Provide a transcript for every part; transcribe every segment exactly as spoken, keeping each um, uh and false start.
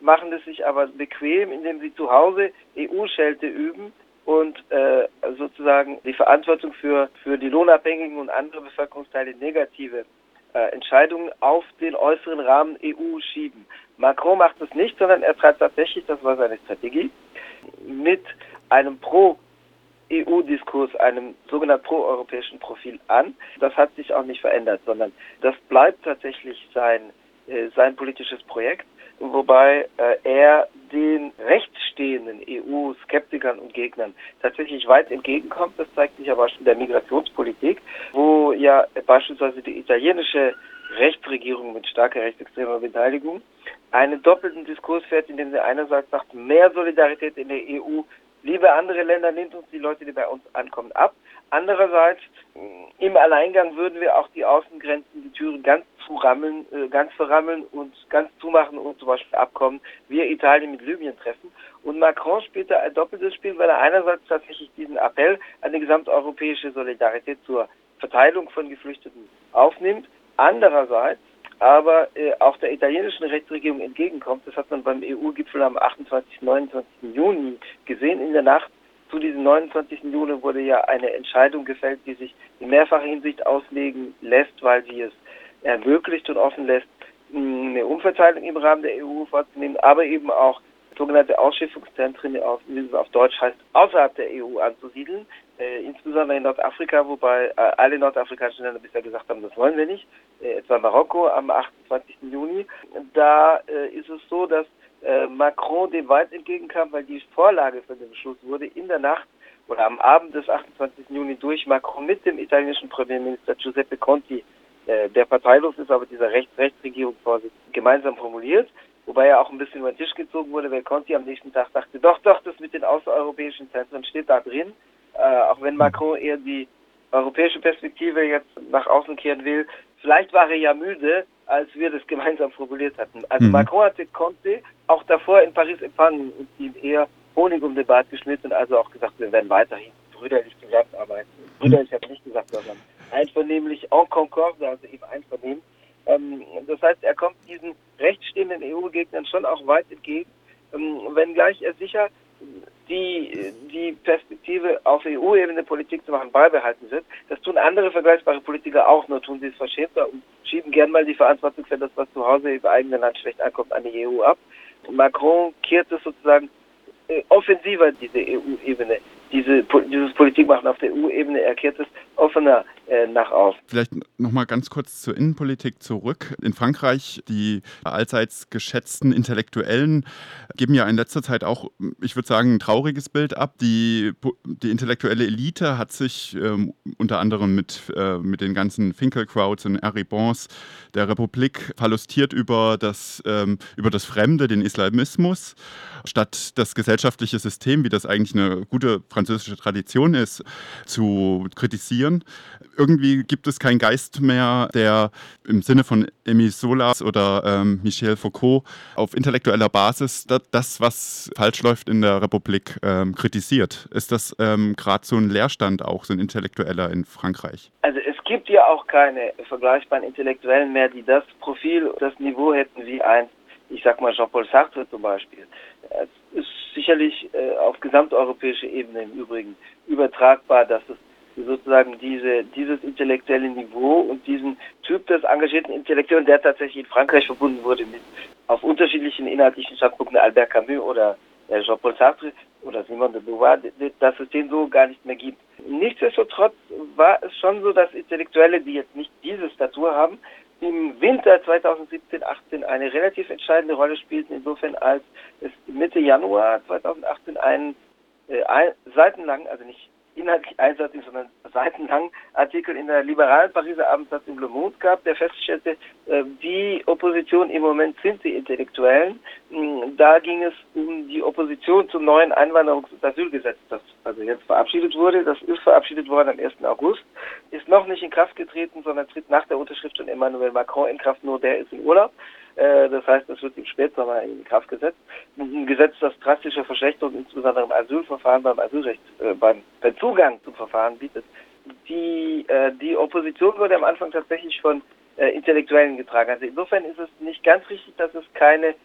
machen es sich aber bequem, indem sie zu Hause E U-Schelte üben und äh, sozusagen die Verantwortung für, für die Lohnabhängigen und andere Bevölkerungsteile negative äh, Entscheidungen auf den äußeren Rahmen E U schieben. Macron macht das nicht, sondern er treibt tatsächlich, das war seine Strategie, mit einem Pro-E U-Diskurs, einem sogenannten pro-europäischen Profil an. Das hat sich auch nicht verändert, sondern das bleibt tatsächlich sein, äh, sein politisches Projekt, wobei äh, er den rechtsstehenden E U-Skeptikern und Gegnern tatsächlich weit entgegenkommt. Das zeigt sich aber schon in der Migrationspolitik, wo ja beispielsweise die italienische Rechtsregierung mit starker rechtsextremer Beteiligung einen doppelten Diskurs fährt, in dem sie einerseits sagt, mehr Solidarität in der E U, liebe andere Länder, nehmt uns die Leute, die bei uns ankommen, ab. Andererseits, im Alleingang würden wir auch die Außengrenzen, die Türen ganz zurammeln, äh, ganz verrammeln und ganz zumachen und zum Beispiel Abkommen wie Italien mit Libyen treffen. Und Macron spielt da ein doppeltes Spiel, weil er einerseits tatsächlich diesen Appell an die gesamteuropäische Solidarität zur Verteilung von Geflüchteten aufnimmt, andererseits aber äh, auch der italienischen Rechtsregierung entgegenkommt. Das hat man beim E U-Gipfel am achtundzwanzigsten und neunundzwanzigsten Juni gesehen. In der Nacht zu diesem neunundzwanzigsten Juni wurde ja eine Entscheidung gefällt, die sich in mehrfacher Hinsicht auslegen lässt, weil sie es ermöglicht und offen lässt, eine Umverteilung im Rahmen der E U vorzunehmen, aber eben auch sogenannte Ausschiffungszentren, auf, wie es auf Deutsch heißt, außerhalb der E U anzusiedeln, äh, insbesondere in Nordafrika, wobei äh, alle nordafrikanischen Länder bisher gesagt haben, das wollen wir nicht, äh, etwa Marokko am achtundzwanzigsten Juni. Da äh, ist es so, dass äh, Macron dem weit entgegenkam, weil die Vorlage für den Beschluss wurde in der Nacht oder am Abend des achtundzwanzigsten Juni durch Macron mit dem italienischen Premierminister Giuseppe Conte, äh, der parteilos ist, aber dieser Rechts-Rechts-Regierungsvorsitz, gemeinsam formuliert. Wobei er auch ein bisschen über den Tisch gezogen wurde, weil Conte am nächsten Tag dachte, doch, doch, das mit den außereuropäischen Zentren steht da drin. Äh, auch wenn Macron eher die europäische Perspektive jetzt nach außen kehren will. Vielleicht war er ja müde, als wir das gemeinsam formuliert hatten. Also mhm. Macron hatte Conte auch davor in Paris empfangen und ihm eher Honig um den Bart geschnitten, also auch gesagt, wir werden weiterhin brüderlich zusammenarbeiten. Brüderlich hat er nicht gesagt, sondern einvernehmlich en concorde, also eben einvernehmen. Ähm, das heißt, er kommt diesen rechtsstehenden E U-Gegnern schon auch weit entgegen, ähm, wenngleich er sicher die, die Perspektive auf E U-Ebene Politik zu machen beibehalten wird. Das tun andere vergleichbare Politiker auch, nur tun sie es verschämter und schieben gern mal die Verantwortung für das, was zu Hause im eigenen Land schlecht ankommt, an die E U ab. Macron kehrt es sozusagen äh, offensiver, diese E U-Ebene, diese, dieses Politikmachen auf der E U-Ebene, er kehrt es offener äh, nach außen. Vielleicht nochmal ganz kurz zur Innenpolitik zurück. In Frankreich, die allseits geschätzten Intellektuellen geben ja in letzter Zeit auch, ich würde sagen, ein trauriges Bild ab. Die, die intellektuelle Elite hat sich ähm, unter anderem mit, äh, mit den ganzen Finkelkrauts und Aribons der Republik verlustiert über das, ähm, über das Fremde, den Islamismus, statt das gesellschaftliche System, wie das eigentlich eine gute französische Tradition ist, zu kritisieren. Irgendwie gibt es keinen Geist mehr, der im Sinne von Émile Zola oder ähm, Michel Foucault auf intellektueller Basis das, das was falsch läuft in der Republik, ähm, kritisiert. Ist das ähm, gerade so ein Leerstand auch, so ein Intellektueller in Frankreich? Also es gibt ja auch keine vergleichbaren Intellektuellen mehr, die das Profil, das Niveau hätten wie einst, ich sag mal Jean-Paul Sartre zum Beispiel. Es ist sicherlich äh, auf gesamteuropäischer Ebene im Übrigen übertragbar, dass es sozusagen diese, dieses intellektuelle Niveau und diesen Typ des engagierten Intellektuellen, der tatsächlich in Frankreich verbunden wurde mit auf unterschiedlichen inhaltlichen Standpunkten Albert Camus oder äh, Jean-Paul Sartre oder Simone de Beauvoir, dass es den so gar nicht mehr gibt. Nichtsdestotrotz war es schon so, dass Intellektuelle, die jetzt nicht diese Statur haben, im Winter zweitausendsiebzehn achtzehn eine relativ entscheidende Rolle spielten, insofern als es Mitte Januar zweitausendachtzehn einen äh, ein, seitenlang, also nicht inhaltlich einseitig, sondern seitenlang Artikel in der liberalen Pariser Abendzeitung Le Monde gab, der feststellte, äh, die Opposition im Moment sind die Intellektuellen. Da ging es um die Opposition zum neuen Einwanderungs- und Asylgesetz, das also jetzt verabschiedet wurde. Das ist verabschiedet worden am ersten August, ist noch nicht in Kraft getreten, sondern tritt nach der Unterschrift von Emmanuel Macron in Kraft, nur der ist in Urlaub. Das heißt, es wird im Spätsommer in Kraft gesetzt. Ein Gesetz, das drastische Verschlechterungen, insbesondere im Asylverfahren, beim Asylrecht, äh, beim, beim Zugang zum Verfahren bietet. Die, äh, die Opposition wurde am Anfang tatsächlich von äh, Intellektuellen getragen. Also insofern ist es nicht ganz richtig, dass es keine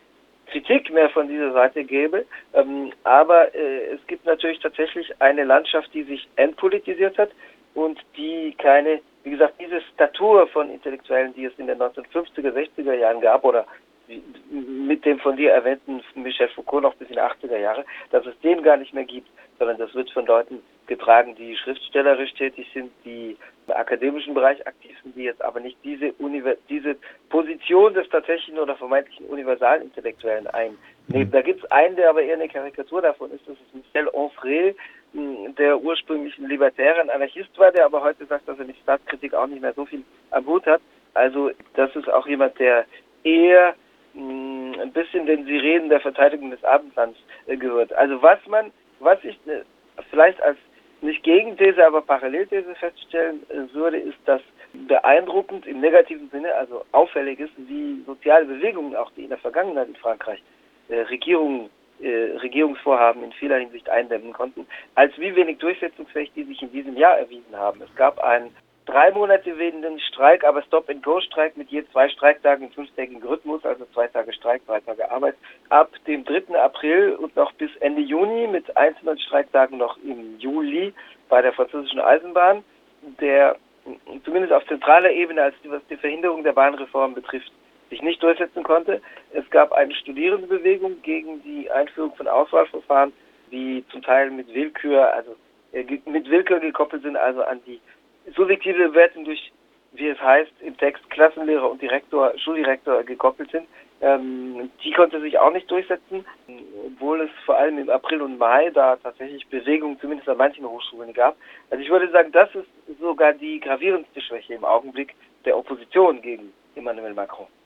Kritik mehr von dieser Seite gäbe. Ähm, aber äh, es gibt natürlich tatsächlich eine Landschaft, die sich entpolitisiert hat und die keine, wie gesagt, diese Statur von Intellektuellen, die es in den neunzehnhundertfünfziger, sechziger Jahren gab oder mit dem von dir erwähnten Michel Foucault noch bis in die achtziger Jahre, dass es den gar nicht mehr gibt, sondern das wird von Leuten getragen, die schriftstellerisch tätig sind, die im akademischen Bereich aktiv sind, die jetzt aber nicht diese, Univers- diese Position des tatsächlichen oder vermeintlichen Universalintellektuellen einnehmen. Mhm. Da gibt es einen, der aber eher eine Karikatur davon ist, das ist Michel Onfray, der ursprünglich ein libertärer, ein Anarchist war, der aber heute sagt, dass er mit Staatskritik auch nicht mehr so viel am Hut hat. Also das ist auch jemand, der eher mh, ein bisschen den Sirenen der Verteidigung des Abendlands äh, gehört. Also was man, was ich äh, vielleicht als nicht Gegenthese, aber Parallelthese feststellen äh, würde, ist, dass beeindruckend im negativen Sinne, also auffällig ist, wie soziale Bewegungen, auch die in der Vergangenheit in Frankreich äh, Regierungen, äh, Regierungsvorhaben in vieler Hinsicht eindämmen konnten, als wie wenig durchsetzungsfähig die sich in diesem Jahr erwiesen haben. Es gab einen drei Monate währenden Streik, aber Stop-and-Go-Streik mit je zwei Streiktagen im fünftägigen Rhythmus, also zwei Tage Streik, drei Tage Arbeit, ab dem dritten April und noch bis Ende Juni mit einzelnen Streiktagen noch im Juli bei der französischen Eisenbahn, der zumindest auf zentraler Ebene, als was die Verhinderung der Bahnreform betrifft, sich nicht durchsetzen konnte. Es gab eine Studierendenbewegung gegen die Einführung von Auswahlverfahren, die zum Teil mit Willkür, also äh, mit Willkür gekoppelt sind, also an die subjektive Bewertung durch, wie es heißt, im Text Klassenlehrer und Direktor, Schuldirektor gekoppelt sind. Ähm, die konnte sich auch nicht durchsetzen, obwohl es vor allem im April und Mai da tatsächlich Bewegungen zumindest an manchen Hochschulen gab. Also ich würde sagen, das ist sogar die gravierendste Schwäche im Augenblick der Opposition gegen Emmanuel Macron.